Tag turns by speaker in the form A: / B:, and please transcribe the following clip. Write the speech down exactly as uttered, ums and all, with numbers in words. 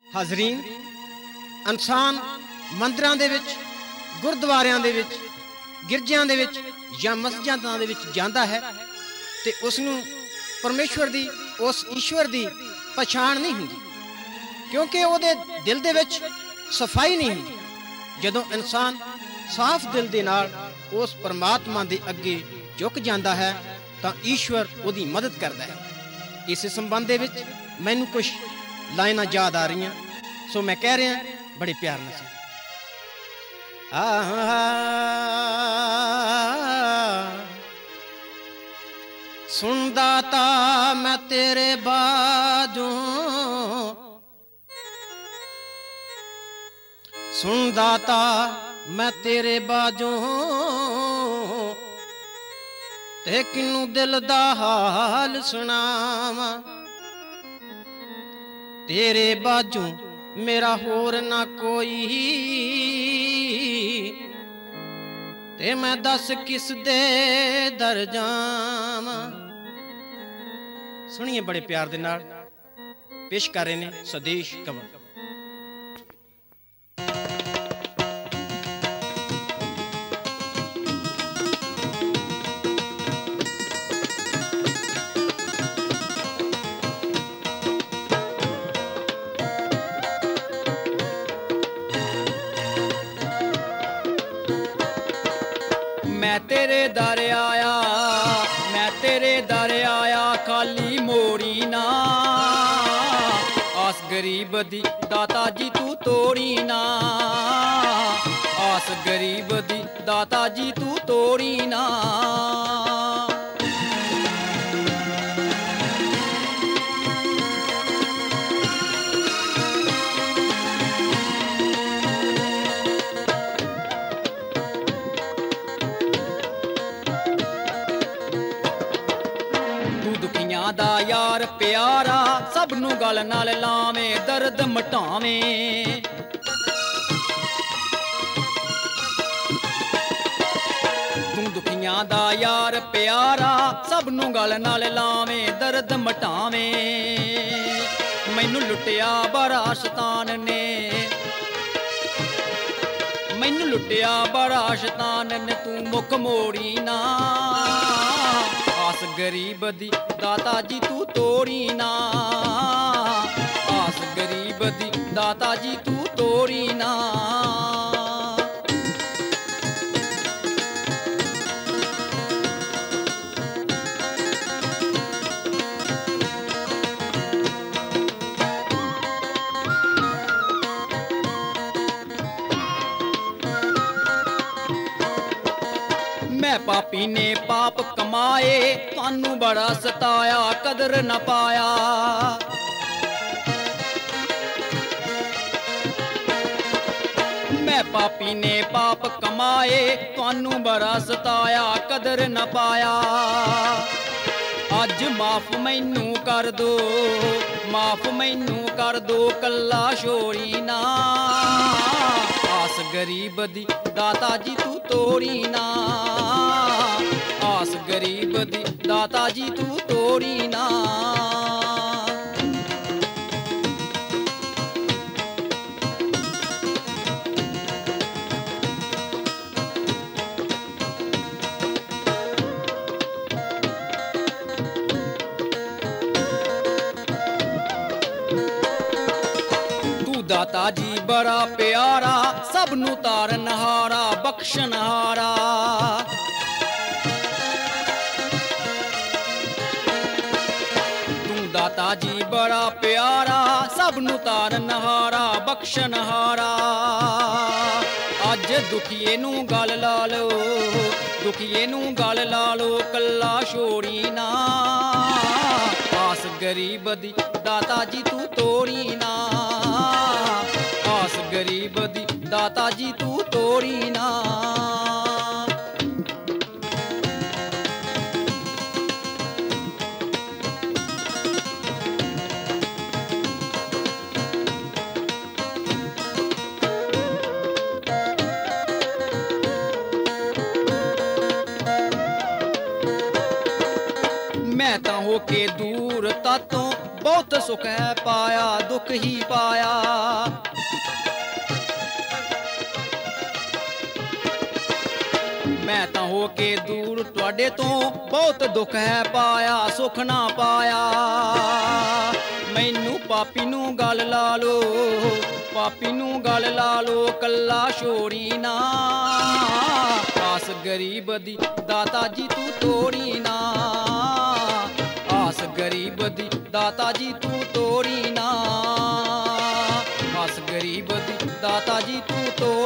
A: ਹਾਜ਼ਰੀਨ, ਇਨਸਾਨ ਮੰਦਰਾਂ ਦੇ ਵਿੱਚ, ਗੁਰਦੁਆਰਿਆਂ ਦੇ ਵਿੱਚ, ਗਿਰਜਿਆਂ ਦੇ ਵਿੱਚ ਜਾਂ ਮਸਜਿਦਾਂ ਦੇ ਵਿੱਚ ਜਾਂਦਾ ਹੈ ਤੇ ਉਸ ਨੂੰ ਪਰਮੇਸ਼ਵਰ ਦੀ, ਉਸ ਈਸ਼ਵਰ ਦੀ ਪਛਾਣ ਨਹੀਂ ਹੁੰਦੀ, ਕਿਉਂਕਿ ਉਹਦੇ ਦਿਲ ਦੇ ਵਿੱਚ ਸਫਾਈ ਨਹੀਂ ਹੁੰਦੀ। ਜਦੋਂ ਇਨਸਾਨ ਸਾਫ਼ ਦਿਲ ਦੇ ਨਾਲ ਉਸ ਪਰਮਾਤਮਾ ਦੇ ਅੱਗੇ ਝੁਕ ਜਾਂਦਾ ਹੈ ਤਾਂ ਈਸ਼ਵਰ ਉਹਦੀ ਮਦਦ ਕਰਦਾ ਹੈ। ਇਸ ਸੰਬੰਧ ਦੇ ਵਿੱਚ ਮੈਨੂੰ ਕੁਝ ਲਾਈਨਾਂ ਯਾਦ ਆ ਰਹੀਆਂ, ਸੋ ਮੈਂ ਕਹਿ ਰਿਹਾ ਬੜੇ ਪਿਆਰ ਨਾਲ ਸੁਣੋ। ਸੁਣਦਾ ਤਾਂ ਮੈਂ ਤੇਰੇ ਬਾਝੋਂ, ਸੁਣਦਾ ਤਾਂ ਮੈਂ ਤੇਰੇ ਬਾਝੋਂ, ਤੇ ਕਿਨੂੰ ਦਿਲ ਦਾ ਹਾਲ ਸੁਣਾਵਾਂ। ਤੇਰੇ ਬਾਝੋਂ ਮੇਰਾ ਹੋਰ ਨਾ ਕੋਈ, ਤੇ ਮੈਂ ਦੱਸ ਕਿਸ ਦੇ ਦਰ ਜਾਵਾਂ। ਸੁਣੀਏ ਬੜੇ ਪਿਆਰ ਦੇ ਨਾਲ ਪੇਸ਼ ਕਰ ਰਹੇ ਨੇ ਸਦੇਸ਼ ਕੰਵਰ।
B: मैं तेरे दर आया, मैं तेरे दर आया, खाली मोड़ी ना। आस गरीब दी दाता जी तू तोड़ी ना, आस गरीब दी दाता जी तू तोड़ी ना। दा यार प्यारा, सब नू गल नाल लावें, दर्द मटावें। तू दुखियां दा यार प्यारा, सब नू गल नाल लावें, दर्द मटावें। मैनू लुटिया बड़ा शैतान ने, मैनू लुटिया बड़ा शैतान ने, तू मुख मोड़ी ना। आस गरीब दी दाता जी तू तोड़ी ना, आस गरीब दी दाता जी तू तोड़ी ना। मैं पापी ने पाप कमाए, तानू बड़ा सताया, कदर न पाया। मैं पापी ने पाप कमाए, तानू बड़ा सताया, कदर न पाया। अज माफ मैनू कर दो, माफ मैनू कर दो, कल्ला छोड़ी ना। आस गरीब दी दाता जी तू तोड़ी ना, आस गरीब दी दाता जी तू तोड़ी ना। दाता जी बड़ा प्यारा, सब नू तारनहारा, बख्शनहारा। तू दाता जी बड़ा प्यारा, सब नू तारनहारा, बख्शनहारा। अज दुखिए नू गल ला लो, दुखिए नू गल ला लो, कल्ला छोड़ी ना। आस गरीब दी दाता जी तू तोड़ी ना, आस गरीब दी दाता जी तू तोड़ी ना। मैं ता होके दूर तातों बहुत सुख है पाया, दुख ही पाया। ਹੋ ਕੇ ਦੂਰ ਤੁਹਾਡੇ ਤੋਂ ਬਹੁਤ ਦੁੱਖ ਹੈ ਪਾਇਆ ਸੁੱਖ ਨਾ ਪਾਇਆ ਮੈਨੂੰ ਪਾਪੀ ਨੂੰ ਗੱਲ ਲਾ ਲੋ ਪਾਪੀ ਨੂੰ ਗੱਲ ਲਾ ਲੋ ਕੱਲਾ ਛੋੜੀ ਨਾ ਆਸ ਗਰੀਬ ਦੀ ਦਾਤਾ ਜੀ ਤੂੰ ਤੋੜੀ ਨਾ ਆਸ ਗਰੀਬ ਦੀ ਦਾਤਾ ਜੀ ਤੂੰ ਤੋੜੀ ਨਾ ਆਸ ਗਰੀਬ ਦੀ ਦਾਤਾ ਜੀ ਤੂੰ ਤੋੜੀ